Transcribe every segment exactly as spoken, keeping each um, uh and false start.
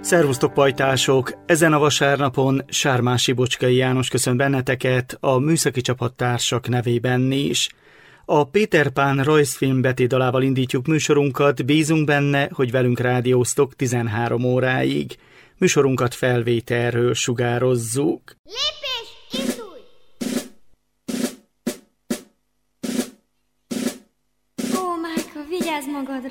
Szervusztok, pajtások! Ezen a vasárnapon Sármási Bocskai János köszönt benneteket a műszaki csapattársak nevében is. A Péter Pán rajzfilm betétdalával indítjuk műsorunkat, bízunk benne, hogy velünk rádióztok tizenhárom óráig. Műsorunkat felvételről sugározzuk. Lépés, indulj! Ó, Márka, vigyázz magadra!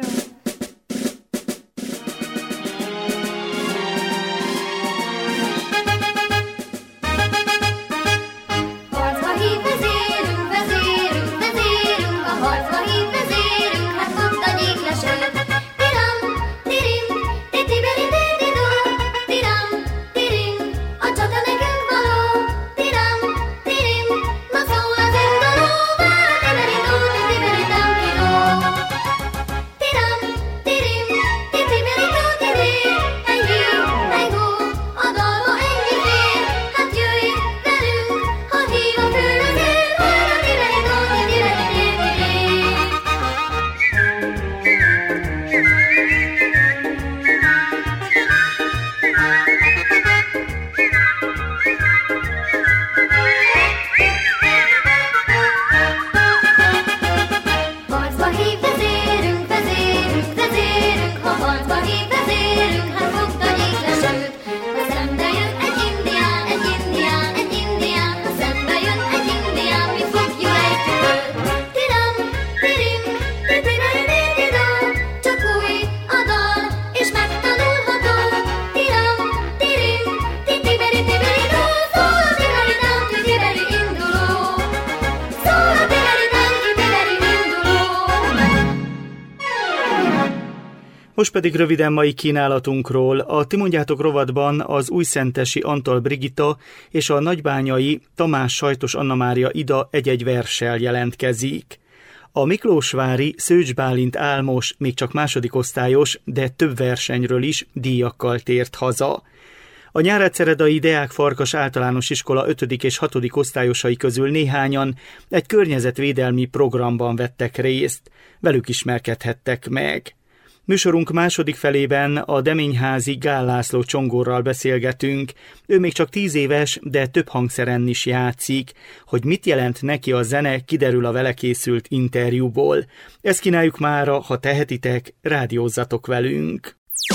Most pedig röviden mai kínálatunkról. A Ti mondjátok rovatban az újszentesi Antal Brigitta és a nagybányai Tamás Sajtos Anna Mária Ida egy-egy verssel jelentkezik. A miklósvári Szőcs Bálint Álmos még csak második osztályos, de több versenyről is díjakkal tért haza. A Nyáregyszeredai Deák Farkas Általános Iskola ötödik és hatodik osztályosai közül néhányan egy környezetvédelmi programban vettek részt. Velük ismerkedhettek meg. Műsorunk második felében a Deményházi Gál László Csongorral beszélgetünk. Ő még csak tíz éves, de több hangszeren is játszik. Hogy mit jelent neki a zene, kiderül a vele készült interjúból. Ezt kínáljuk mára, ha tehetitek, rádiózzatok velünk.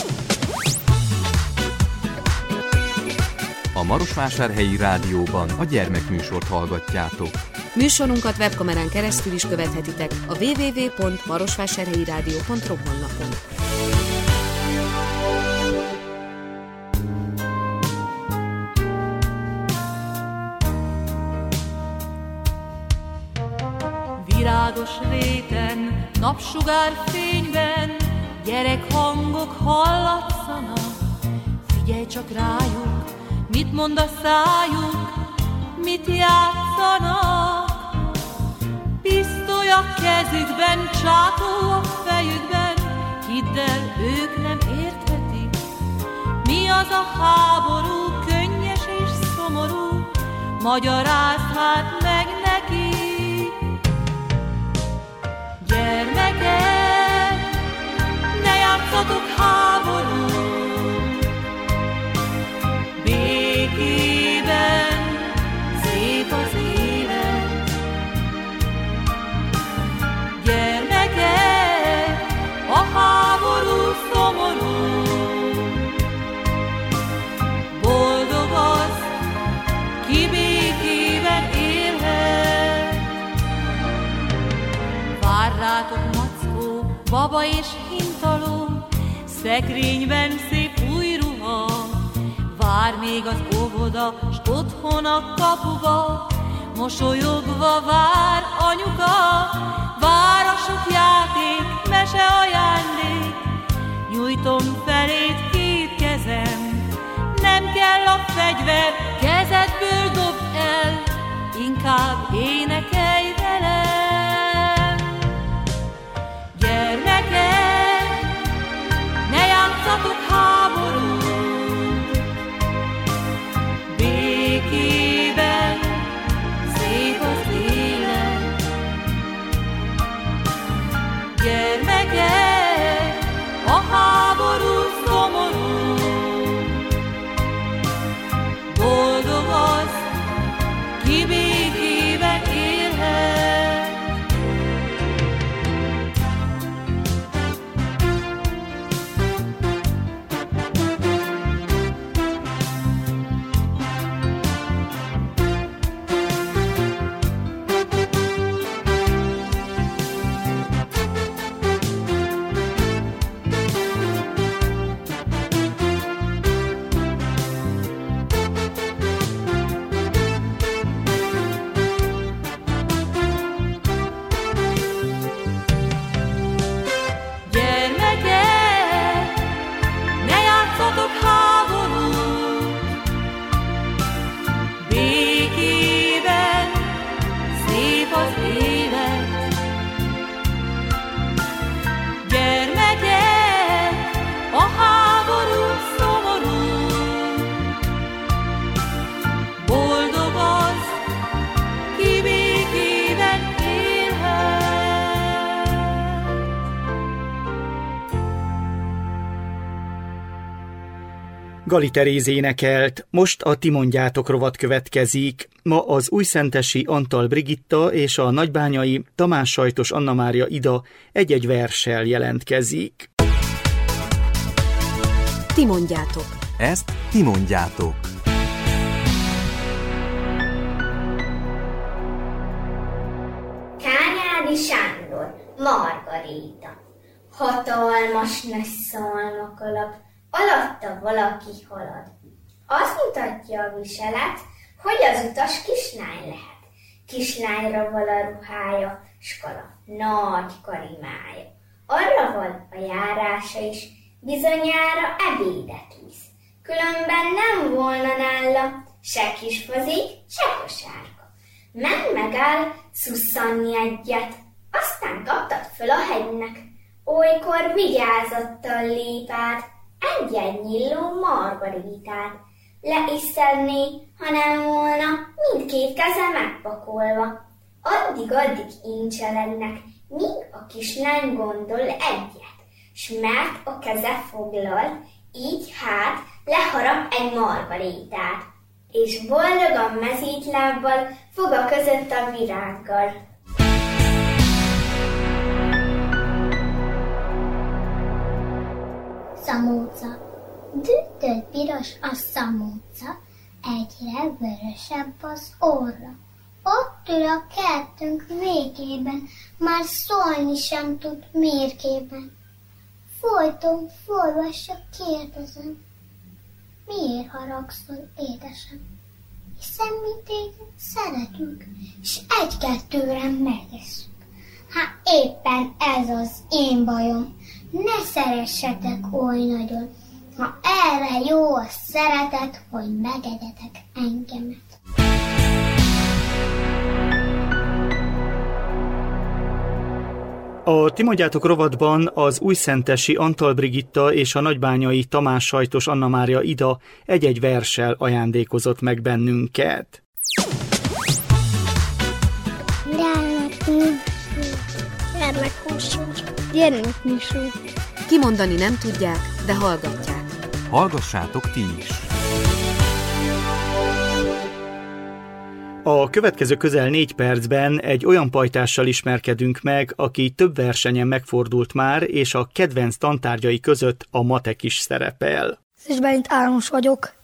A Marosvásárhelyi Rádióban a gyermekműsort hallgatjátok. Műsorunkat webkamerán keresztül is követhetitek a double-u double-u double-u pont marosvásárhelyi rádió pont ro honlapon. Virágos réten, napsugár fényben, gyerekhangok hallatszanak. Figyelj csak rájuk, mit mond a szájuk, mit játszanak. Pisztoly a kezükben, csátó a fejükben, hidd el, ők nem érthetik, mi az a háború, könnyes és szomorú, magyarázd hát meg nekik. Gyermekek, ne játszatok háborút, békében szép az élet. Gyermekek, a háború szomorú, boldog az, ki békében élhet. Vár rátok mackó, baba és hintaló, szekrényben szép új ruha. Vár még az óvoda, s otthon a kapuba, mosolyogva vár anyuka. Vár a sok játék, mese ajándék, nyújtom felét két kezem. Nem kell a fegyver, kezedből dobd el, inkább énekelj velem. Gyermekek, ne játszatok háborút, békében szép az élet. Gyermekek, a háború szomorú, Gali Teréz énekelt, most a Ti mondjátok rovat következik. Ma az újszentesi Antal Brigitta és a nagybányai Tamás Sajtos Anna Mária Ida egy-egy verssel jelentkezik. Ti mondjátok. Ezt ti mondjátok. Kányádi Sándor, Margaréta. Hatalmas nagy szalmakalap, alatta valaki halad. Azt mutatja a viselet, hogy az utas kislány lehet. Kislányra val a ruhája, s kala nagy karimája. Arra val a járása is, bizonyára ebédet visz. Különben nem volna nála se kisfazik, se kosárka. Menj megáll szusszanni egyet, aztán kaptad föl a hegynek. Olykor vigyázattal lép át, egy-egy nyilló Margaritát. Le is szedné, ha nem volna, mindkét keze megpakolva. Addig-addig incselegnek, míg a kislány gondol egyet, s mert a keze foglal, így hát leharap egy Margaritát, és boldogan mezítlábbal fog a között a virággal. Szamóca. Dűtött piros a szamóca, egyre vörösebb az orra. Ott ül a kertünk végében, már szólni sem tud mérkében. Folyton folyvassa kérdezem, miért haragszol, édesem? Hiszen mi téged szeretünk, és egy-kettőre megeszünk. Hát éppen ez az én bajom, ne szeressetek oly nagyon, ha erre jó a szeretet, hogy megegyetek engemet. A Ti mondjátok rovatban az újszentesi Antal Brigitta és a nagybányai Tamás Sajtos Anna Mária Ida egy-egy verssel ajándékozott meg bennünket. Gyermekműsor. Kimondani nem tudják, de hallgatják. Hallgassátok ti is! A következő közel négy percben egy olyan pajtással ismerkedünk meg, aki több versenyen megfordult már, és a kedvenc tantárgyai között a matek is szerepel. Szés Bálint Áron vagyok.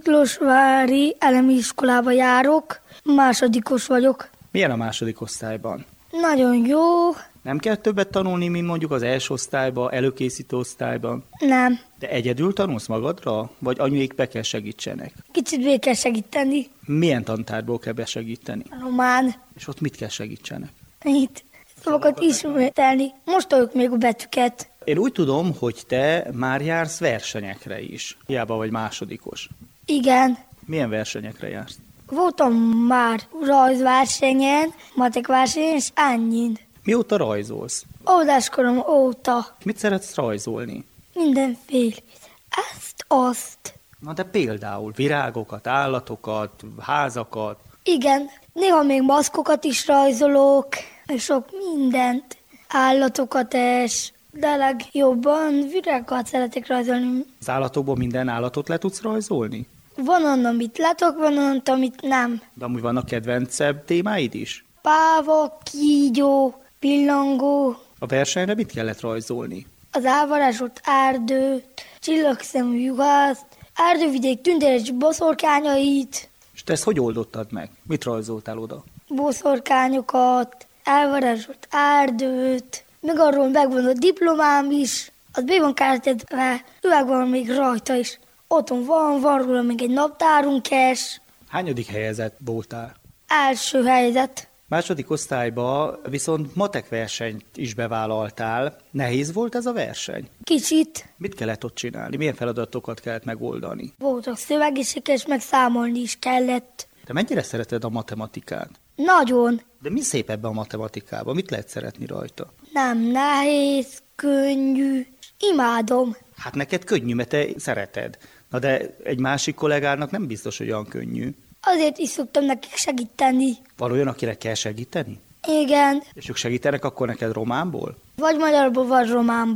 Miklósvári elemi iskolába járok, másodikos vagyok. Milyen a második osztályban? Nagyon jó. Nem kell többet tanulni, mint mondjuk az első osztályban, előkészítő osztályban? Nem. De egyedül tanulsz magadra, vagy anyuék be kell segítsenek? Kicsit be kell segíteni. Milyen tantárból kell besegíteni? Román. És ott mit kell segítsenek? Itt szavakat ismételni. Most tudjuk még a betűket. Én úgy tudom, hogy te már jársz versenyekre is. Hiába vagy másodikos. Igen. Milyen versenyekre jársz? Voltam már rajzversenyen, matekversenyen, és annyin. Mióta rajzolsz? Óvodáskorom óta. Mit szeretsz rajzolni? Mindenféle. Ezt, azt. Na de például virágokat, állatokat, házakat. Igen, néha még maszkokat is rajzolok, és sok mindent. Állatokat is, de legjobban virágokat szeretek rajzolni. Az állatokból minden állatot le tudsz rajzolni? Van onnan, amit látok, van onnan, amit nem. De amúgy vannak kedvencebb témáid is? Páva, kígyó, pillangó. A versenyre mit kellett rajzolni? Az elvarázsolt erdőt, csillagszemű juhászt, erdővidék tündéres boszorkányait. És te ezt hogy oldottad meg? Mit rajzoltál oda? Boszorkányokat, elvarázsolt erdőt, meg arról megvan a diplomám is, az be van kártyázva, üveg van még rajta is. Otthon van, van róla még egy naptárunk is. Hányadik helyezett voltál? Első helyzet. Második osztályba viszont matek versenyt is bevállaltál. Nehéz volt ez a verseny? Kicsit. Mit kellett ott csinálni? Milyen feladatokat kellett megoldani? Voltak szövegések, és meg számolni is kellett. Te mennyire szereted a matematikát? Nagyon. De mi szép ebben a matematikában? Mit lehet szeretni rajta? Nem nehéz, könnyű. Imádom. Hát neked könnyű, mert te szereted. Na de egy másik kollégának nem biztos, hogy olyan könnyű. Azért is szoktam nekik segíteni. Van olyan, akinek kell segíteni? Igen. És ők segítenek akkor neked románból? Vagy magyarból, vagy románból.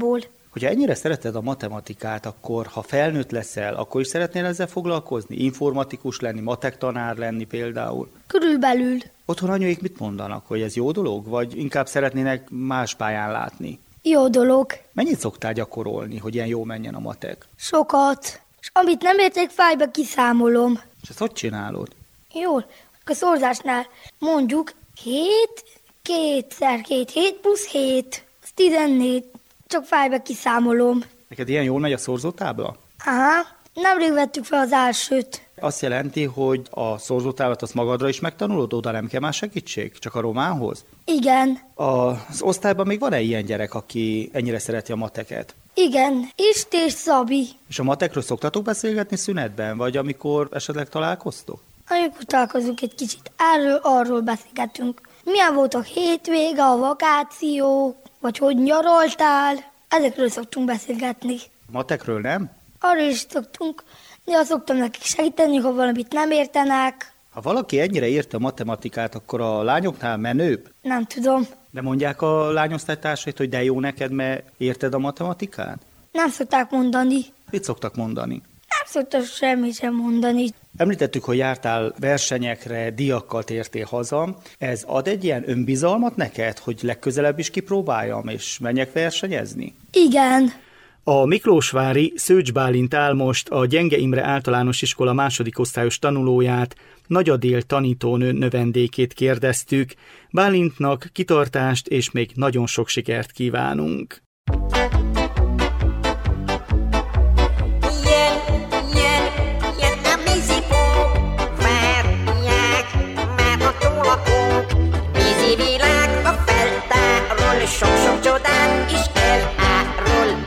Hogyha ennyire szereted a matematikát, akkor ha felnőtt leszel, akkor is szeretnél ezzel foglalkozni? Informatikus lenni, matek tanár lenni például? Körülbelül. Otthon anyuik mit mondanak, hogy ez jó dolog, vagy inkább szeretnének más pályán látni? Jó dolog. Mennyit szoktál gyakorolni, hogy ilyen jó menjen a matek? Sokat. És amit nem értek, fájba kiszámolom. És ezt hogy csinálod? Jól. A szorzásnál mondjuk hét, kétszer két, hét plusz hét. Az tizennégy. Csak fájba kiszámolom. Neked ilyen jól megy a szorzótábla? Aha. Nemrég vettük fel az elsőt. Azt jelenti, hogy a szorzótáblat azt magadra is megtanulod, oda nem kell más segítség? Csak a románhoz? Igen. Az osztályban még van-e ilyen gyerek, aki ennyire szereti a mateket? Igen. Ist és Szabi. És a matekről szoktatok beszélgetni szünetben, vagy amikor esetleg találkoztok? Amikor találkozunk egy kicsit, erről, arról beszélgetünk. Milyen volt a hétvége, a vakáció, vagy hogy nyaraltál? Ezekről szoktunk beszélgetni. Matekről nem? Arról is szoktunk, de szoktam nekik segíteni, ha valamit nem értenek. Ha valaki ennyire érte a matematikát, akkor a lányoknál menőbb? Nem tudom. De mondják a lányosztálytársait, hogy de jó neked, mert érted a matematikát? Nem szokták mondani. Mit szoktak mondani? Nem szoktak semmit sem mondani. Említettük, hogy jártál versenyekre, díjakkal tértél haza. Ez ad egy ilyen önbizalmat neked, hogy legközelebb is kipróbáljam, és menjek versenyezni? Igen. A miklósvári Szőcs Bálint Álmost, a Gyenge Imre Általános Iskola második osztályos tanulóját, Nagy Adél tanítónő növendékét kérdeztük. Bálintnak kitartást és még nagyon sok sikert kívánunk. Sok-sok csodát is elárul.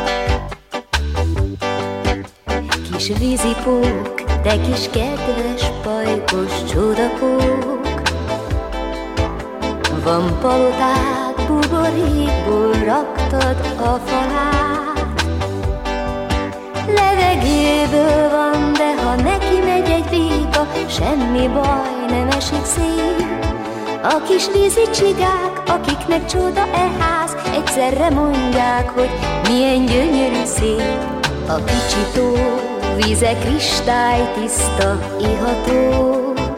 Kis vízipók, te kis kedves pajkos csodapók, van palotád, buborékból raktad a falát. Levegőből van, de ha neki megy egy béka, semmi baj, nem esik szét. A kis vízi csigák, akiknek csoda e ház, egyszerre mondják, hogy milyen gyönyörű szép. A kicsi tó víze kristálytiszta, iható.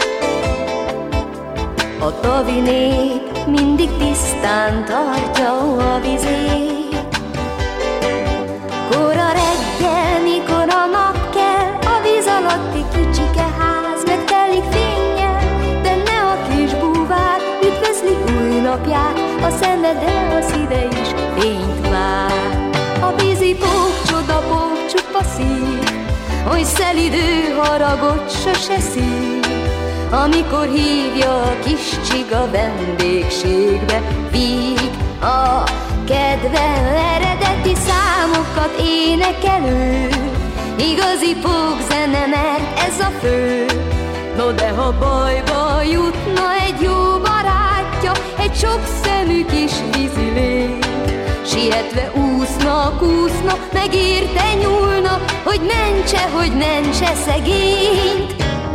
A tavi nép mindig tisztán tartja a vizét. Kora reggel, mikor a nap kell, a víz alatti kicsike ház megtelik fénnyel, de ne a kis búvár üdvözli új napját, a szeme, de a szíve is fényt vár. A vízipók, csodapók, csupa szív, oly szelidő haragot sose szív. Amikor hívja a kis csiga vendégségbe, víg a kedve, eredeti számokat énekelő. Igazi pókzene, mert ez a fő. No de ha bajba jutna egy jó barátja, egy sok szemű kis vízilény, sietve úszna, kúszna, megérte nyúlna, hogy mentse, hogy mentse szegényt.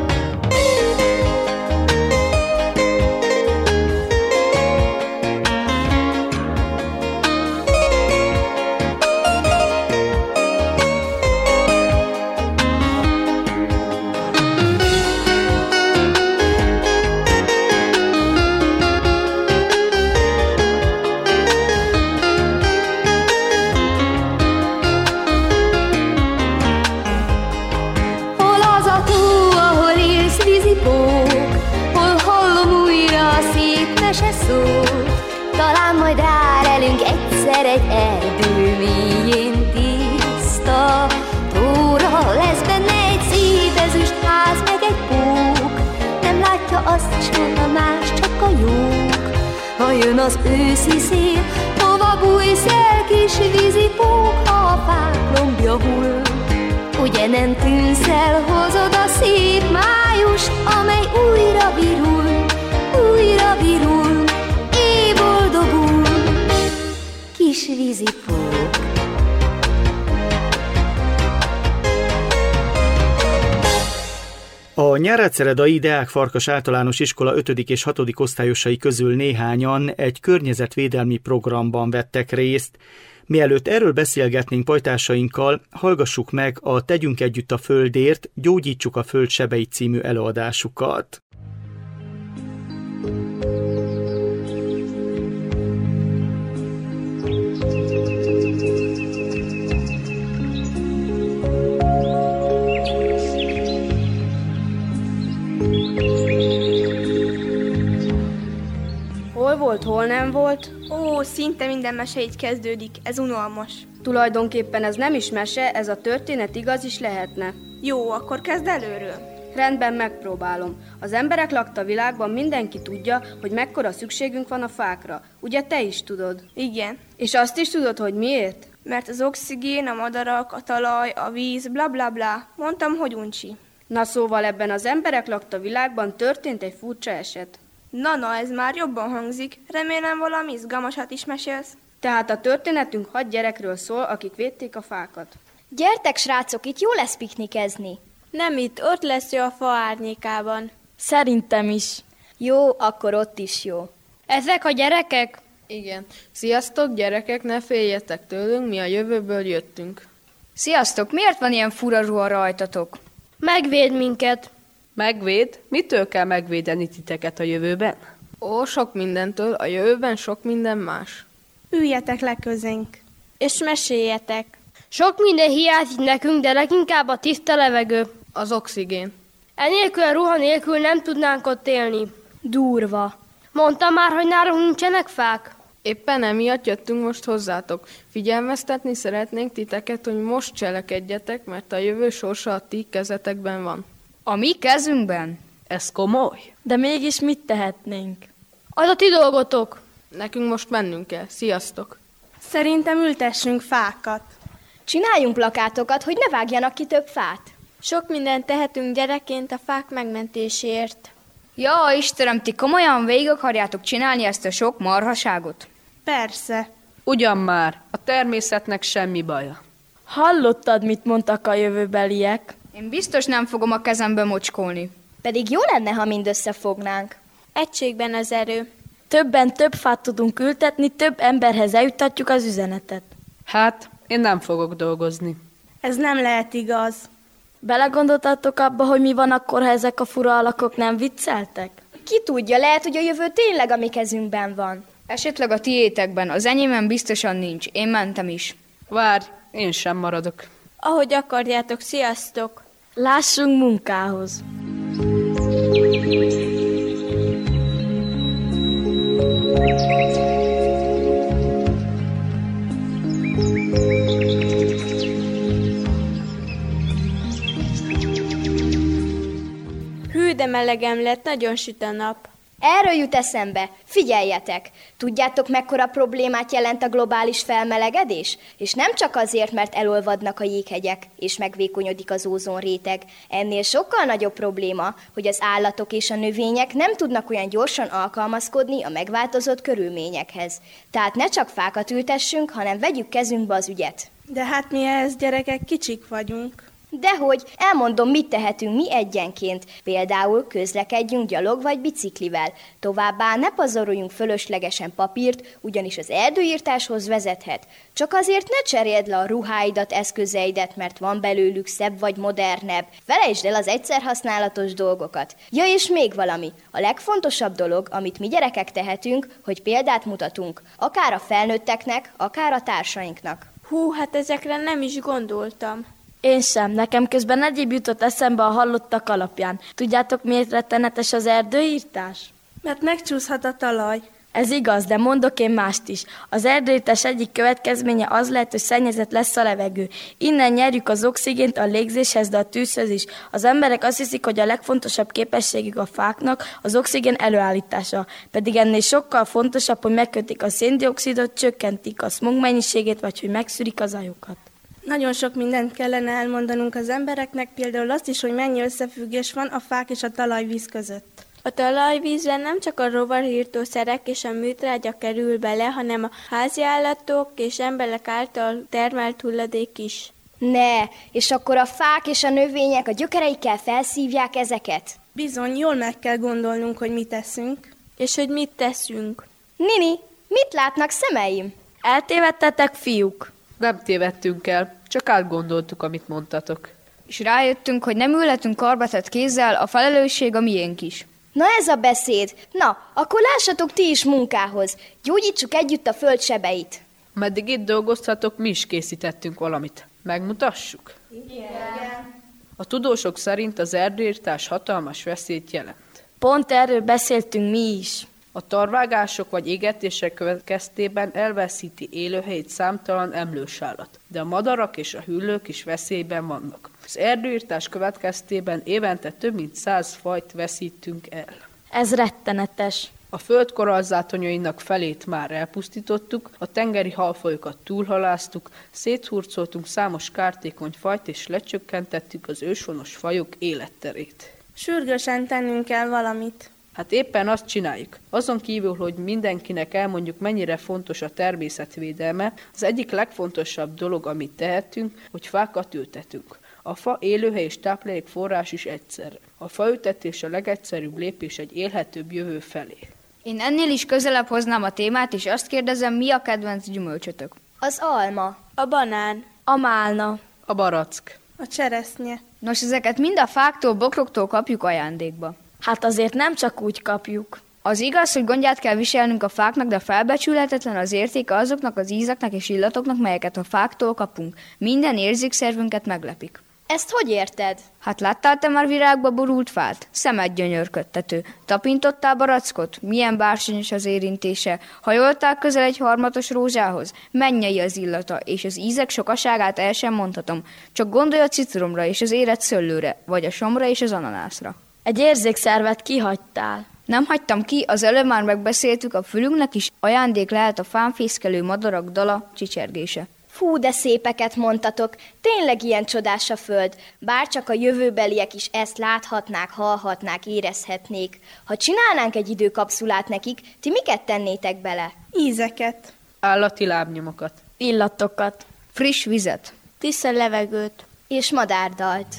Talán majd rárelünk egyszer egy erdő mélyén tiszta tóra. Lesz benne egy szép ezüst ház, meg egy pók, nem látja azt soha más, csak a jók. Ha jön az őszi szél, hova bújsz el, kis vízipók, ha a fák lombja hull? Ugye nem tűnsz el, hozod a szép májust, amely újra virul, újra virul. Boldogul, kis vízipók. A Nyáradszeredai Deák Farkas Általános Iskola ötödik és hatodik osztályosai közül néhányan egy környezetvédelmi programban vettek részt. Mielőtt erről beszélgetnénk pajtásainkkal, hallgassuk meg a Tegyünk együtt a földért, gyógyítsuk a föld sebeit című előadásukat. Hol volt, hol nem volt? Ó, szinte minden mese így kezdődik, ez unalmas. Tulajdonképpen ez nem is mese, ez a történet igaz is lehetne. Jó, akkor kezd előről. Rendben, megpróbálom. Az emberek lakta világban mindenki tudja, hogy mekkora szükségünk van a fákra. Ugye te is tudod? Igen. És azt is tudod, hogy miért? Mert az oxigén, a madarak, a talaj, a víz, bla bla bla. Mondtam, hogy uncsi. Na szóval ebben az emberek lakta világban történt egy furcsa eset. Na, na, ez már jobban hangzik. Remélem valami izgalmasat is mesélsz. Tehát a történetünk hat gyerekről szól, akik védték a fákat. Gyertek, srácok, itt jó lesz piknikezni. Nem itt, ott lesz jó a fa árnyékában. Szerintem is. Jó, akkor ott is jó. Ezek a gyerekek? Igen. Sziasztok, gyerekek, ne féljetek tőlünk, mi a jövőből jöttünk. Sziasztok, miért van ilyen fura ruha rajtatok? Megvéd minket. Megvéd? Mitől kell megvédeni titeket a jövőben? Ó, sok mindentől, a jövőben sok minden más. Üljetek le közénk. És meséljetek. Sok minden hiányzik nekünk, de leginkább a tiszta levegő. Az oxigén. Enélkül a ruha nélkül nem tudnánk ott élni. Durva. Mondtam már, hogy nálunk nincsenek fák? Éppen emiatt jöttünk most hozzátok. Figyelmeztetni szeretnénk titeket, hogy most cselekedjetek, mert a jövő sorsa a ti kezetekben van. A mi kezünkben? Ez komoly. De mégis mit tehetnénk? Az a ti dolgotok. Nekünk most mennünk kell. Sziasztok! Szerintem ültessünk fákat. Csináljunk plakátokat, hogy ne vágjanak ki több fát. Sok mindent tehetünk gyerekként a fák megmentéséért. Ja, Istenem, ti komolyan végig akarjátok csinálni ezt a sok marhaságot? Persze. Ugyan már, a természetnek semmi baja. Hallottad, mit mondtak a jövőbeliek? Én biztos nem fogom a kezembe mocskolni. Pedig jó lenne, ha mind összefognánk. Egységben az erő. Többen több fát tudunk ültetni, több emberhez eljuttatjuk az üzenetet. Hát, én nem fogok dolgozni. Ez nem lehet igaz. Belegondoltatok abba, hogy mi van akkor, ha ezek a fura alakok nem vicceltek? Ki tudja, lehet, hogy a jövő tényleg a mi kezünkben van. Esetleg a tiétekben, az enyémben biztosan nincs. Én mentem is. Várj, én sem maradok. Ahogy akarjátok, sziasztok! Lássunk munkához! Hű, de melegem lett, nagyon süt a nap. Erről jut eszembe. Figyeljetek! Tudjátok, mekkora problémát jelent a globális felmelegedés? És nem csak azért, mert elolvadnak a jéghegyek, és megvékonyodik az ózonréteg. Ennél sokkal nagyobb probléma, hogy az állatok és a növények nem tudnak olyan gyorsan alkalmazkodni a megváltozott körülményekhez. Tehát ne csak fákat ültessünk, hanem vegyük kezünkbe az ügyet. De hát mi ehhez, gyerekek, kicsik vagyunk. Dehogy, elmondom, mit tehetünk mi egyenként. Például közlekedjünk gyalog vagy biciklivel. Továbbá ne pazaroljunk fölöslegesen papírt, ugyanis az erdőírtáshoz vezethet. Csak azért ne cseréld le a ruháidat, eszközeidet, mert van belőlük szebb vagy modernebb. Felejtsd el az egyszerhasználatos dolgokat. Ja, és még valami. A legfontosabb dolog, amit mi gyerekek tehetünk, hogy példát mutatunk. Akár a felnőtteknek, akár a társainknak. Hú, hát ezekre nem is gondoltam. Én sem. Nekem közben egyéb jutott eszembe a hallottak alapján. Tudjátok, miért rettenetes az erdőírtás? Mert megcsúszhat a talaj. Ez igaz, de mondok én mást is. Az erdőírtás egyik következménye az lehet, hogy szennyezett lesz a levegő. Innen nyerjük az oxigént a légzéshez, de a tűzhez is. Az emberek azt hiszik, hogy a legfontosabb képességük a fáknak az oxigén előállítása. Pedig ennél sokkal fontosabb, hogy megkötik a széndioxidot, csökkentik a smog mennyiségét, vagy hogy megszűrik az ajokat. Nagyon sok mindent kellene elmondanunk az embereknek, például azt is, hogy mennyi összefüggés van a fák és a talajvíz között. A talajvízben nem csak a rovarírtószerek és a műtrágya kerül bele, hanem a háziállatok és emberek által termelt hulladék is. Ne, és akkor a fák és a növények a gyökereikkel felszívják ezeket? Bizony, jól meg kell gondolnunk, hogy mit teszünk. És hogy mit teszünk. Nini, mit látnak szemeim? Eltévedtetek, fiúk? Nem tévedtünk el, csak átgondoltuk, amit mondtatok. És rájöttünk, hogy nem ülhetünk karbatett kézzel, a felelősség a miénk is. Na ez a beszéd! Na, akkor lássatok ti is munkához. Gyógyítsuk együtt a föld sebeit. Meddig itt dolgoztatok, mi is készítettünk valamit. Megmutassuk? Igen. A tudósok szerint az erdőirtás hatalmas veszélyt jelent. Pont erről beszéltünk mi is. A tarvágások vagy égetések következtében elveszíti élőhelyét számtalan emlős állat, de a madarak és a hüllők is veszélyben vannak. Az erdőirtás következtében évente több mint száz fajt veszítünk el. Ez rettenetes. A föld korallzátonyainak felét már elpusztítottuk, a tengeri halfajokat túlhaláztuk, széthurcoltunk számos kártékony fajt és lecsökkentettük az őshonos fajok életterét. Sürgősen tennünk kell valamit. Hát éppen azt csináljuk. Azon kívül, hogy mindenkinek elmondjuk, mennyire fontos a természetvédelme, az egyik legfontosabb dolog, amit tehetünk, hogy fákat ültetünk. A fa élőhely és táplálék forrás is egyszerre. A faültetés a legegyszerűbb lépés egy élhetőbb jövő felé. Én ennél is közelebb hoznám a témát, és azt kérdezem, mi a kedvenc gyümölcsötök? Az alma. A banán. A málna. A barack. A cseresznye. Nos, ezeket mind a fáktól, bokroktól kapjuk ajándékba. Hát azért nem csak úgy kapjuk. Az igaz, hogy gondját kell viselnünk a fáknak, de felbecsülhetetlen az értéke azoknak az ízeknek és illatoknak, melyeket a fáktól kapunk. Minden érzékszervünket meglepik. Ezt hogy érted? Hát láttál te már virágba borult fát? Szemed gyönyörködtető. Tapintottál barackot? Milyen bársonyos az érintése? Hajoltál közel egy harmatos rózsához? Mennyei az illata, és az ízek sokaságát el sem mondhatom. Csak gondolj a citromra és az érett szőlőre, vagy a somra és az ananászra. Egy érzékszervet kihagytál. Nem hagytam ki, az előbb már megbeszéltük, a fülünknek is ajándék lehet a fán fészkelő madarak dala, csicsergése. Fú, de szépeket mondtatok. Tényleg ilyen csodás a föld. Bárcsak a jövőbeliek is ezt láthatnák, hallhatnák, érezhetnék. Ha csinálnánk egy időkapszulát nekik, ti miket tennétek bele? Ízeket. Állati lábnyomokat. Illatokat. Friss vizet. Tiszta levegőt. És madárdalt.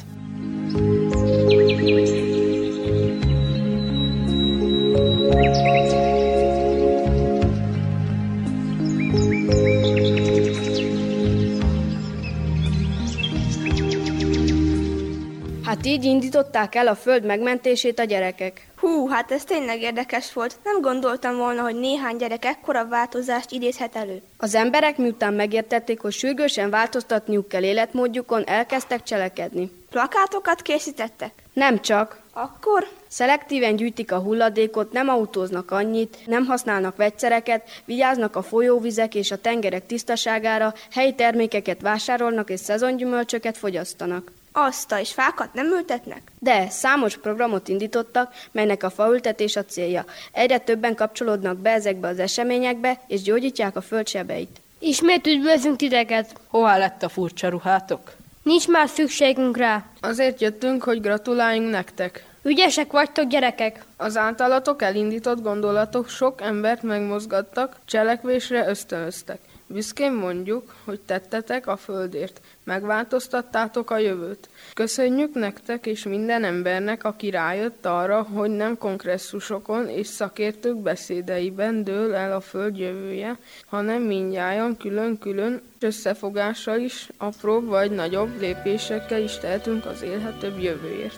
Hát így indították el a föld megmentését a gyerekek. Hú, hát ez tényleg érdekes volt. Nem gondoltam volna, hogy néhány gyerek ekkora változást idézhet elő. Az emberek miután megértették, hogy sürgősen változtatniuk kell életmódjukon, elkezdtek cselekedni. Plakátokat készítettek? Nem csak. Akkor? Szelektíven gyűjtik a hulladékot, nem autóznak annyit, nem használnak vegyszereket, vigyáznak a folyóvizek és a tengerek tisztaságára, helyi termékeket vásárolnak és szezongyümölcsöket fogyasztanak. Azt és fákat nem ültetnek? De számos programot indítottak, melynek a faültetés a célja. Egyre többen kapcsolódnak be ezekbe az eseményekbe, és gyógyítják a föld sebeit. Ismét üdvözlünk titeket! Hová lett a furcsa ruhátok? Nincs már szükségünk rá. Azért jöttünk, hogy gratuláljunk nektek. Ügyesek vagytok, gyerekek! Az általatok elindított gondolatok sok embert megmozgattak, cselekvésre ösztönöztek. Büszkén mondjuk, hogy tettetek a földért, megváltoztattátok a jövőt. Köszönjük nektek és minden embernek, aki rájött arra, hogy nem kongresszusokon és szakértők beszédeiben dől el a föld jövője, hanem mindnyájan külön-külön összefogással is, apróbb vagy nagyobb lépésekkel is tehetünk az élhetőbb jövőért.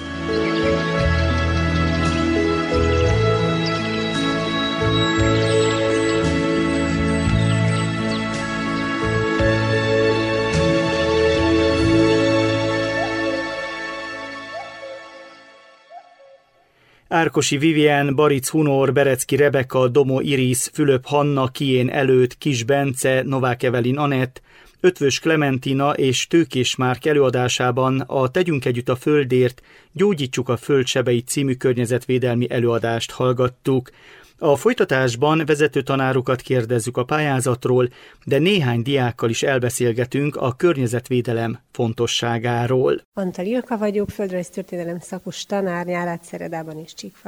Árkosi Vivien, Baric Hunor, Berecki Rebeka, Domo Iris, Fülöp Hanna, Kién Előtt, Kis Bence, Novák Evelin Anett, Ötvös Klementina és Tőkés Márk előadásában a Tegyünk együtt a földért, gyógyítsuk a föld sebeit című környezetvédelmi előadást hallgattuk. A folytatásban vezető tanárokat kérdezzük a pályázatról, de néhány diákkal is elbeszélgetünk a környezetvédelem fontosságáról. Antal Ilka vagyok, földrajztörténelem szakos tanár Nyárádszeredában és Csíkfalván.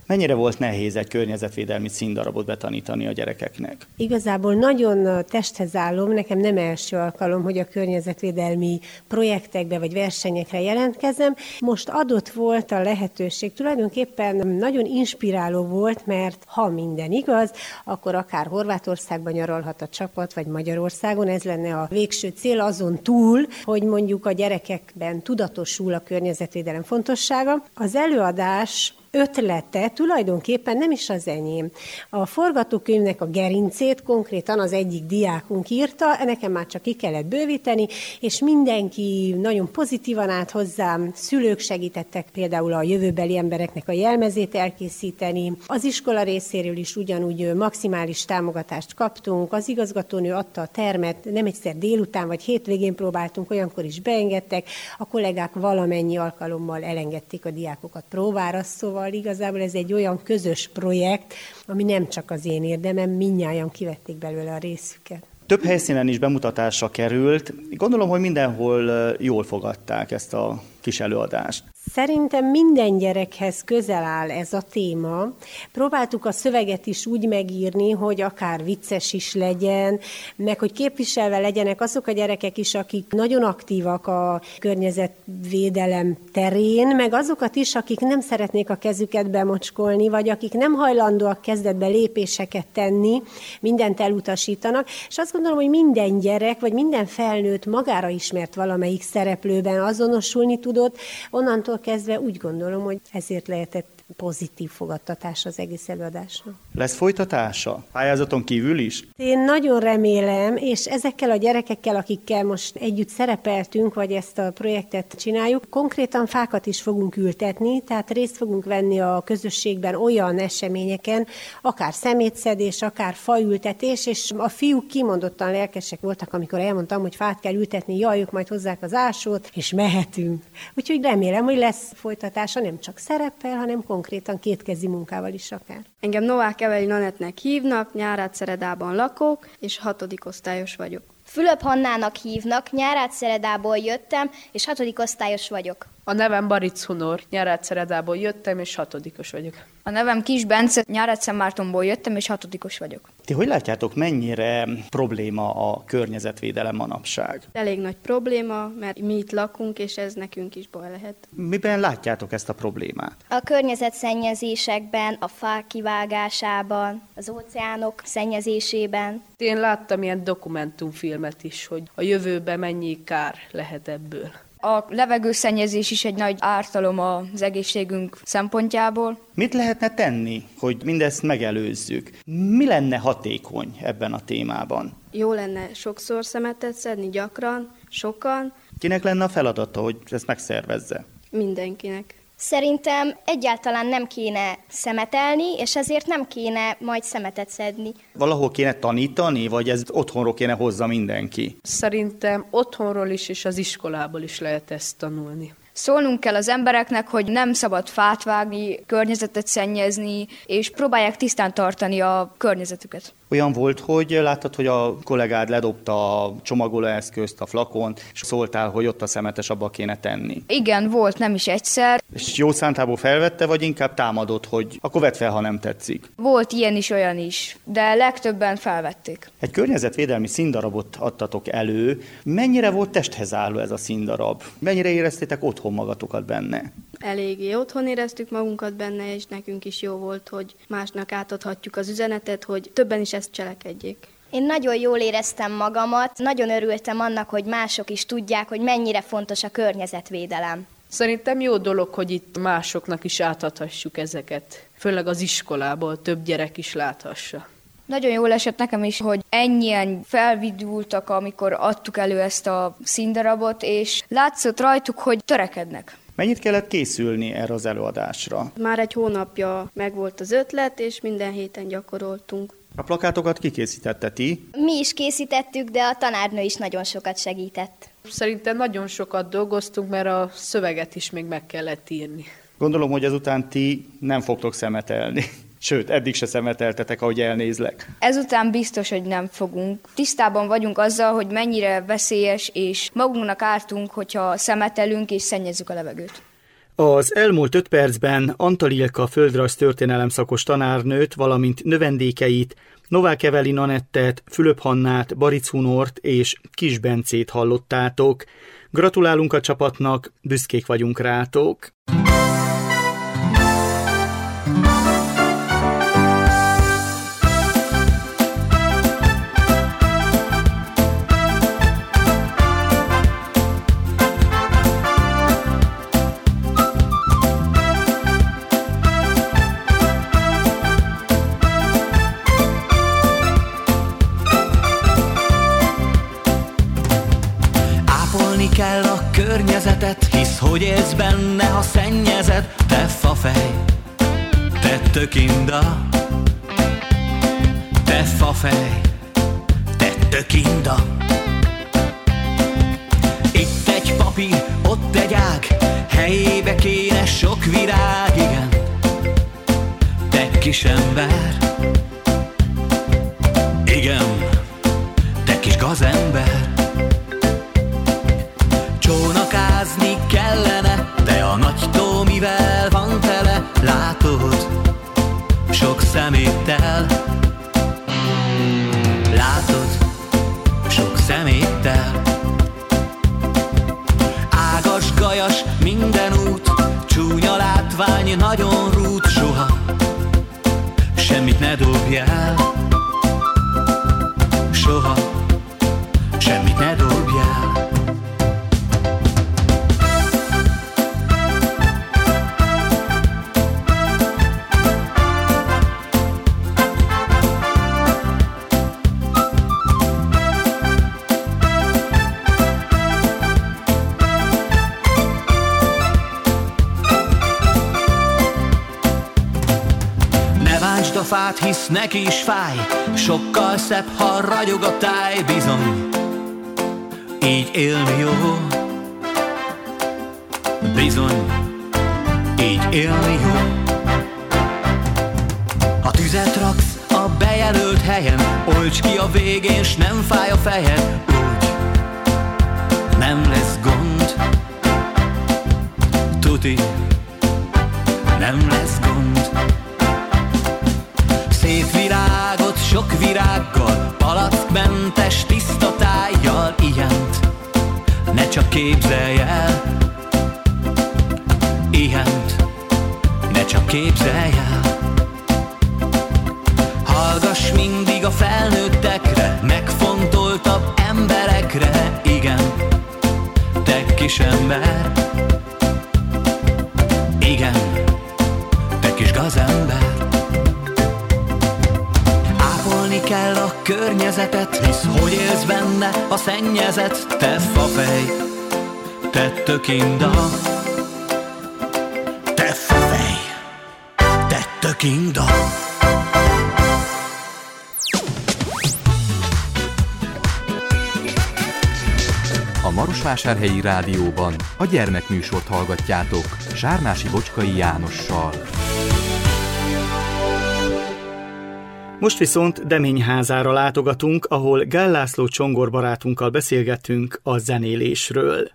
Mennyire volt nehéz egy környezetvédelmi színdarabot betanítani a gyerekeknek? Igazából nagyon testhez állom, nekem nem első alkalom, hogy a környezetvédelmi projektekbe vagy versenyekre jelentkezem. Most adott volt a lehetőség, tulajdonképpen nagyon inspiráló volt, mert ha minden igaz, akkor akár Horvátországban nyaralhat a csapat, vagy Magyarországon, ez lenne a végső cél, azon túl, hogy mondjuk a gyerekekben tudatosul a környezetvédelem fontossága. Az előadás ötlete tulajdonképpen nem is az enyém. A forgatókönyvnek a gerincét konkrétan az egyik diákunk írta, nekem már csak ki kellett bővíteni, és mindenki nagyon pozitívan állt hozzám, szülők segítettek például a jövőbeli embereknek a jelmezét elkészíteni. Az iskola részéről is ugyanúgy maximális támogatást kaptunk, az igazgatónő adta a termet, nem egyszer délután vagy hétvégén próbáltunk, olyankor is beengedtek, a kollégák valamennyi alkalommal elengedték a diákokat próbára, szóval igazából ez egy olyan közös projekt, ami nem csak az én érdemem, mindnyájan kivették belőle a részüket. Több helyszínen is bemutatásra került. Gondolom, hogy mindenhol jól fogadták ezt a kis előadást. Szerintem minden gyerekhez közel áll ez a téma. Próbáltuk a szöveget is úgy megírni, hogy akár vicces is legyen, meg hogy képviselve legyenek azok a gyerekek is, akik nagyon aktívak a környezetvédelem terén, meg azokat is, akik nem szeretnék a kezüket bemocskolni, vagy akik nem hajlandóak kezdetbe lépéseket tenni, mindent elutasítanak. És azt gondolom, hogy minden gyerek, vagy minden felnőtt magára ismert valamelyik szereplőben azonosulni tudott, onnantól kezdve úgy gondolom, hogy ezért lehetett pozitív fogadtatás az egész előadásnak. Lesz folytatása? Pályázaton kívül is? Én nagyon remélem, és ezekkel a gyerekekkel, akikkel most együtt szerepeltünk, vagy ezt a projektet csináljuk, konkrétan fákat is fogunk ültetni, tehát részt fogunk venni a közösségben olyan eseményeken, akár szemétszedés, akár faültetés, és a fiúk kimondottan lelkesek voltak, amikor elmondtam, hogy fát kell ültetni, jaj, ők majd hozzák az ásót, és mehetünk. Úgyhogy remélem, hogy lesz folytatása nem csak szereppel, hanem konkrétan kétkezi munkával is akár. Engem Novák Evelyn Anettnek hívnak, Nyárádszeredában lakok, és hatodik osztályos vagyok. Fülöp Hannának hívnak, Nyárádszeredából jöttem, és hatodik osztályos vagyok. A nevem Baric Hunor, Nyárádszeredából jöttem, és hatodikos vagyok. A nevem Kis Bence, Nyárádszentmártonból jöttem, és hatodikos vagyok. Ti hogy látjátok, mennyire probléma a környezetvédelem manapság? Elég nagy probléma, mert mi itt lakunk, és ez nekünk is baj lehet. Miben látjátok ezt a problémát? A környezetszennyezésekben, a fák kivágásában, az óceánok szennyezésében. Én láttam ilyen dokumentumfilmet is, hogy a jövőben mennyi kár lehet ebből. A levegőszennyezés is egy nagy ártalom az egészségünk szempontjából. Mit lehetne tenni, hogy mindezt megelőzzük? Mi lenne hatékony ebben a témában? Jó lenne sokszor szemetet szedni, gyakran, sokan. Kinek lenne a feladata, hogy ezt megszervezze? Mindenkinek. Szerintem egyáltalán nem kéne szemetelni, és ezért nem kéne majd szemetet szedni. Valahol kéne tanítani, vagy ez otthonról kéne hozza mindenki? Szerintem otthonról is, és az iskolából is lehet ezt tanulni. Szólnunk kell az embereknek, hogy nem szabad fát vágni, környezetet szennyezni, és próbálják tisztán tartani a környezetüket. Olyan volt, hogy láttad, hogy a kollégád ledobta a csomagolóeszközt, a flakont, és szóltál, hogy ott a szemetes, abba kéne tenni. Igen, volt, nem is egyszer. És jó szántából felvette, vagy inkább támadott, hogy akkor vedd fel, ha nem tetszik? Volt ilyen is, olyan is, de legtöbben felvették. Egy környezetvédelmi színdarabot adtatok elő. Mennyire volt testhez álló ez a színdarab? Mennyire éreztétek otthon magatokat benne? Eléggé otthon éreztük magunkat benne, és nekünk is jó volt, hogy másnak átadhatjuk az üzenetet, hogy többen is ezt cselekedjék. Én nagyon jól éreztem magamat, nagyon örültem annak, hogy mások is tudják, hogy mennyire fontos a környezetvédelem. Szerintem jó dolog, hogy itt másoknak is átadhassuk ezeket, főleg az iskolából több gyerek is láthassa. Nagyon jól esett nekem is, hogy ennyien felvidultak, amikor adtuk elő ezt a színdarabot, és látszott rajtuk, hogy törekednek. Mennyit kellett készülni erre az előadásra? Már egy hónapja megvolt az ötlet, és minden héten gyakoroltunk. A plakátokat kikészítette ti? Mi is készítettük, de a tanárnő is nagyon sokat segített. Szerintem nagyon sokat dolgoztunk, mert a szöveget is még meg kellett írni. Gondolom, hogy ezután ti nem fogtok szemetelni. Sőt, eddig se szemeteltetek, ahogy elnézlek. Ezután biztos, hogy nem fogunk. Tisztában vagyunk azzal, hogy mennyire veszélyes, és magunknak ártunk, hogyha szemetelünk és szennyezzük a levegőt. Az elmúlt öt percben Antal Ilka földrajz történelem szakos tanárnőt, valamint növendékeit, Novák Evelin Anettet, Fülöp Hannát, Baric Hunort és Kis Bencét hallottátok. Gratulálunk a csapatnak, büszkék vagyunk rátok! Kell a környezetet, hisz hogy élsz benne, ha szennyezed. Te fafej, te tökinda, te fafej, te tökinda. Itt egy papír, ott egy ág, helyébe kéne sok virág, igen. Te kis ember, igen, te kis gazember. Csónakázni kellene, de a nagy tó mivel van tele, látod, sok szeméttel. Látod, sok szeméttel. Ágas, gajas, minden út, csúnya látvány, nagyon rút, soha semmit ne dobj el. Soha semmit ne dobj el. A fát, hisz neki is fáj, sokkal szebb, ha ragyog a táj, bizony, így élni jó. Bizony, így élni jó. Ha tüzet raksz a bejelölt helyen, olts ki a végén, s nem fáj a fejed, úgy nem lesz gond. Tuti, nem lesz gond. Szép virágot sok virággal, palackmentes tiszta tájjal, ilyent ne csak képzelj el. Ilyent ne csak képzelj el. Hallgass mindig a felnőttekre, megfontoltabb emberekre, igen, te kis ember. Igen, te kis gazember. Ápolni kell a környezetet, hisz hogy élsz benne, a szennyezet. Te fafej, te tökinda, te fafej, te tökinda. A Marosvásárhelyi Rádióban a gyermekműsort hallgatjátok Sármási Bocskai Jánossal. Most viszont Deményházára látogatunk, ahol Gál László Csongor barátunkkal beszélgetünk a zenélésről.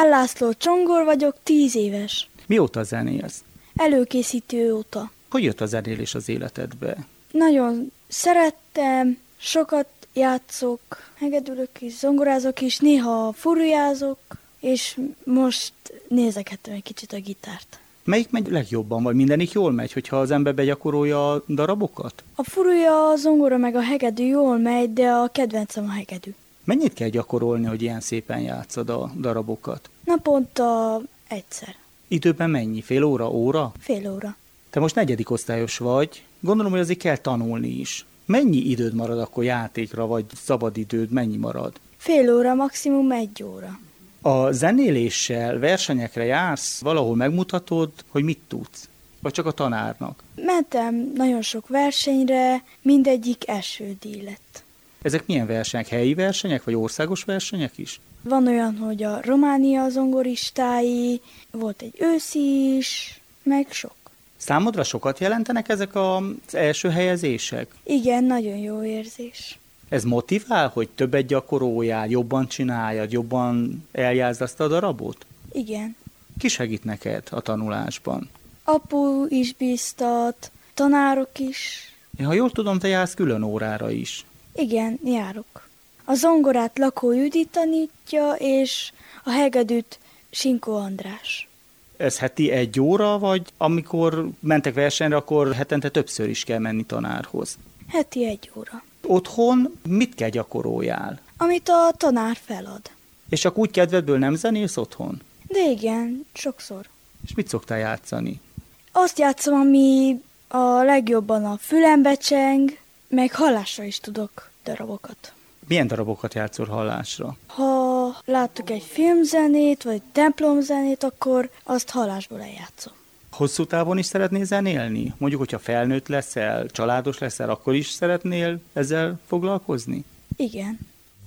Gál László Csongor vagyok, tíz éves. Mióta zenélsz? Előkészítő óta. Hogy jött a zenélés az életedbe? Nagyon szerettem, sokat játszok, hegedülök is, zongorázok is, néha furujázok, és most nézegettem egy kicsit a gitárt. Melyik megy legjobban, vagy mindenik jól megy, hogyha az ember begyakorolja a darabokat? A furuja, a zongora meg a hegedű jól megy, de a kedvencem a hegedű. Mennyit kell gyakorolni, hogy ilyen szépen játszod a darabokat? Naponta egyszer. Időben mennyi? Fél óra, óra? Fél óra. Te most negyedik osztályos vagy, gondolom, hogy azért kell tanulni is. Mennyi időd marad akkor játékra, vagy szabadidőd, mennyi marad? Fél óra, maximum egy óra. A zenéléssel versenyekre jársz, valahol megmutatod, hogy mit tudsz? Vagy csak a tanárnak? Mentem nagyon sok versenyre, mindegyik első díj lett. Ezek milyen versenyek? Helyi versenyek, vagy országos versenyek is? Van olyan, hogy a Románia zongoristái, volt egy őszi is, meg sok. Számodra sokat jelentenek ezek az első helyezések? Igen, nagyon jó érzés. Ez motivál, hogy többet gyakoroljál, jobban csináljad, jobban eljátszd azt a darabot? Igen. Ki segít neked a tanulásban? Apu is biztat, tanárok is. Ha jól tudom, te jársz külön órára is. Igen, járok. A zongorát Lakó Judit tanítja, és a hegedűt Sinkó András. Ez heti egy óra, vagy amikor mentek versenyre, akkor hetente többször is kell menni tanárhoz? Heti egy óra. Otthon mit kell gyakoroljál? Amit a tanár felad. És csak úgy kedvedből nem zenélsz otthon? De igen, sokszor. És mit szoktál játszani? Azt játszom, ami a legjobban a fülembe cseng, meg hallásra is tudok darabokat. Milyen darabokat játszol hallásra? Ha láttuk egy filmzenét, vagy templomzenét, akkor azt hallásból eljátszom. Hosszú távon is szeretnél zenélni? Mondjuk, hogyha felnőtt leszel, családos leszel, akkor is szeretnél ezzel foglalkozni? Igen.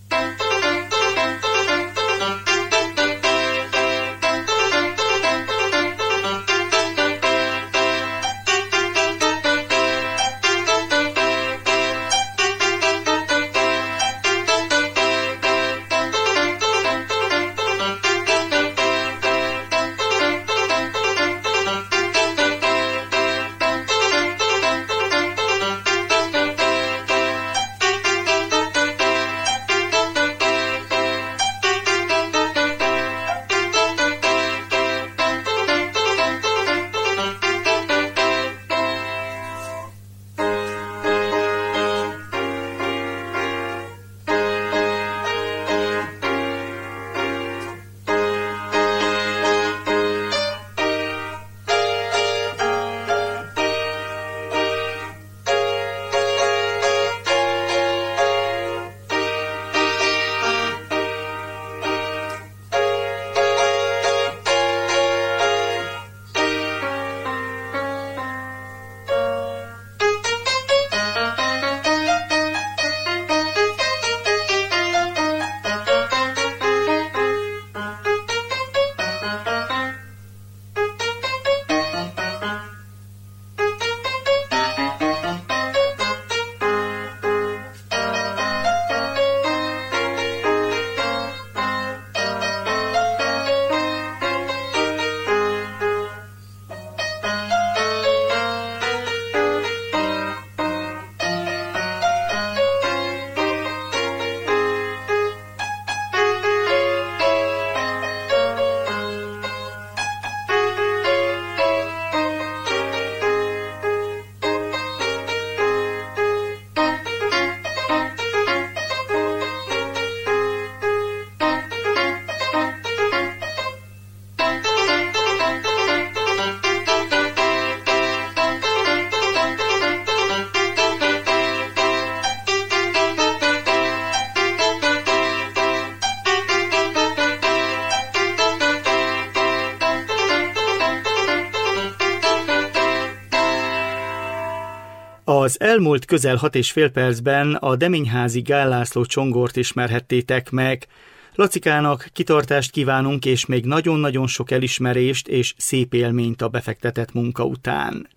Az elmúlt közel hat és fél percben a Deményházi Gál László Csongort ismerhettétek meg. Lacikának kitartást kívánunk, és még nagyon-nagyon sok elismerést és szép élményt a befektetett munka után.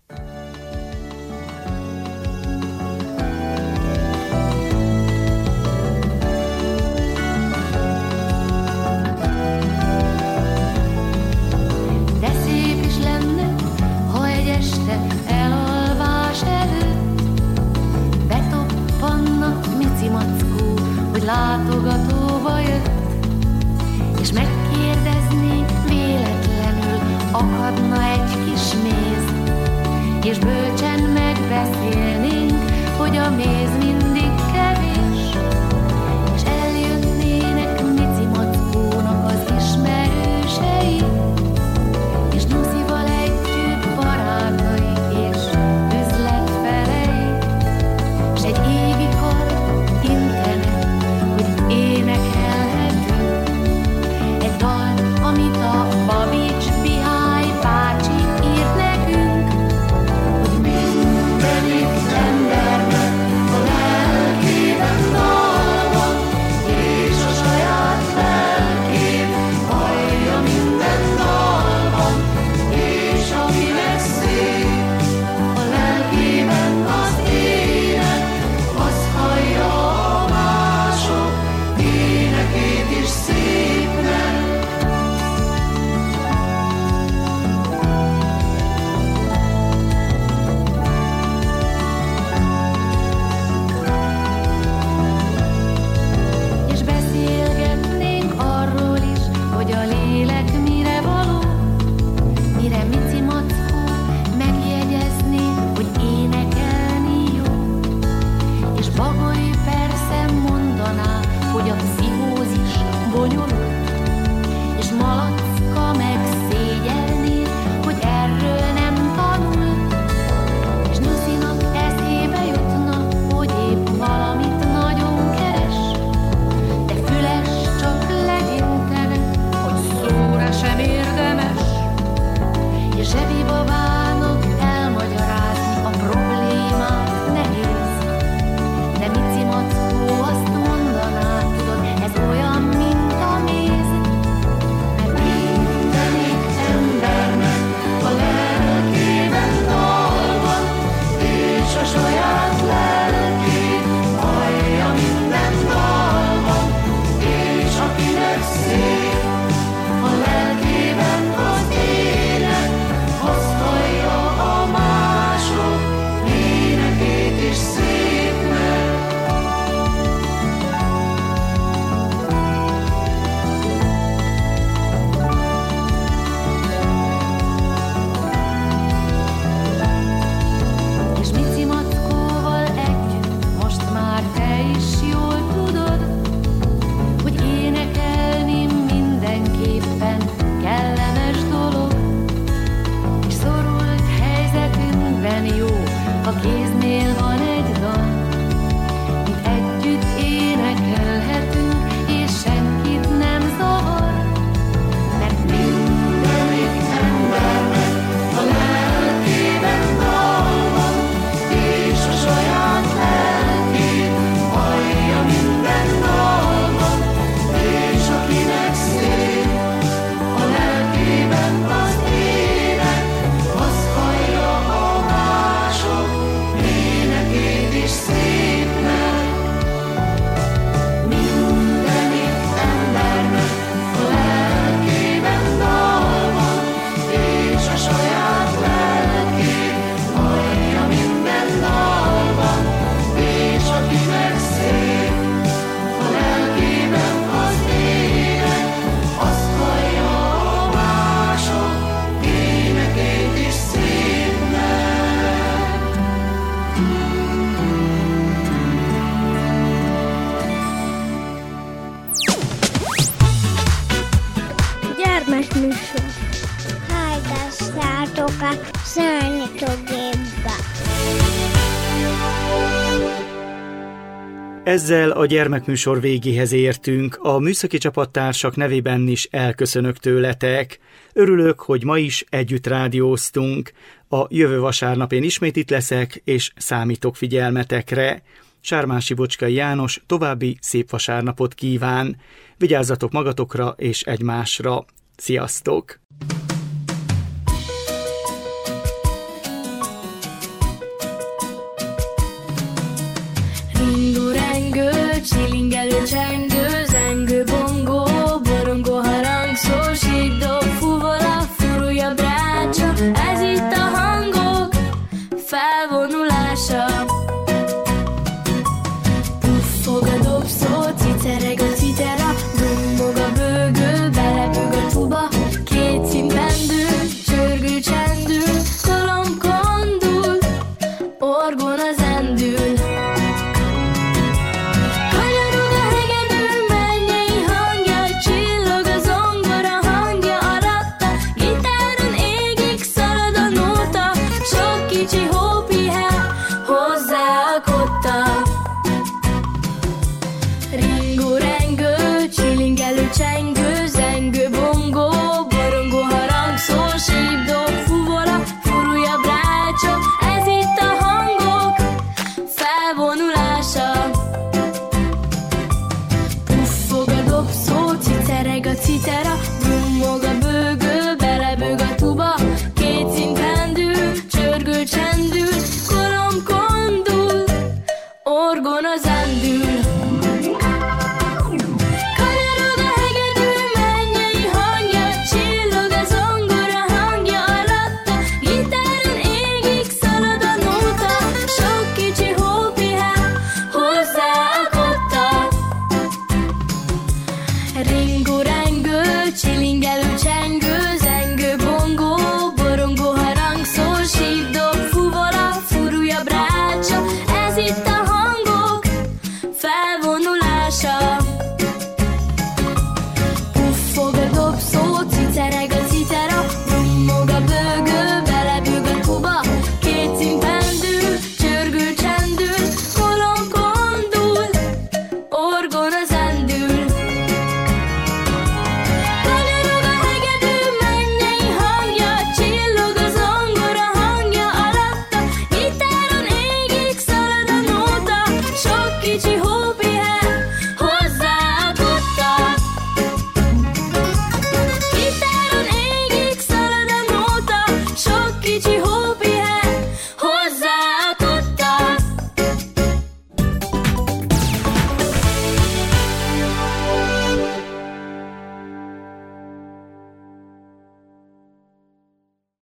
látogatóba jött, és megkérdezné, véletlenül akadna egy kis méz, és bölcsen megbeszélnénk, hogy a méz mindig kevés, és eljönnének Mici Mackónak az ismerősei, és Nyuszival együtt barátai és üzletfelei, s egy égi kar intene, hogy énekelhetünk egy dalt, amit a Babics Mihály bácsi írt nekünk, hogy mindenik embernek a lelkében dal van, és a saját lelkén hallja minden dalban, és akinek szép a lelkében az ének, az hallja a mások énekét is szépnek. És beszélgetnénk arról is, hogy a lélek mire való, mire Mici Mackó megjegyezné, hogy énekelni jó. És Bagoly persze mondaná, hogy a pszichózis bonyolult, és Malacka meg szégyelné, hogy erről nem tanult, és Nyuszinak eszébe jutna, hogy épp valamit nagyon keres, de Füles csak legyintene, hogy szóra sem érdemes, és Zsebi babának elmagyarázni a problémát nehéz, de Mici Mackó azt mondaná, tudod, ez olyan, mint a méz, mert mindenik embernek a lelkében dal van, és a saját lelkén hallja minden dalban, és akinek szép a lelkében az ének, az hallja a mások énekét is szépnek. És Mici Mackóval együtt most már te is jól tudod, hogy énekelni mindenképpen kellemes dolog, és szorult helyzetünkben jó, ha kéznél van egy dal, mint együtt énekelhetünk, és senkit nem zavar, mert mindenik embernek a lelkében dal van, és a saját lelkén hallja minden dalban, és akinek szép a lelkében az ének, az hallja a mások énekét is szépnek. Mindenik embernek a lelkében dal van, és a saját lelkén hallja minden dalban, és akinek szép a lelkében az ének, az hallja a mások énekét is szépnek. Gyermekműsor. Hallgassátok a Szörnyetőgépbe. Ezzel a gyermekműsor végéhez értünk, a műszaki csapattársak nevében is elköszönök tőletek. Örülök, hogy ma is együtt rádióztunk. A jövő vasárnap én ismét itt leszek, és számítok figyelmetekre. Sármási Bocskai János további szép vasárnapot kíván. Vigyázzatok magatokra és egymásra. Sziasztok! Ringó-rengő, csilingelő csengő, zengő bongó, borongó harangszó, síkdob, fuvola, furulja brácsa, ez itt a hangok felvonulása. Puffog a dobszó, cice lendül.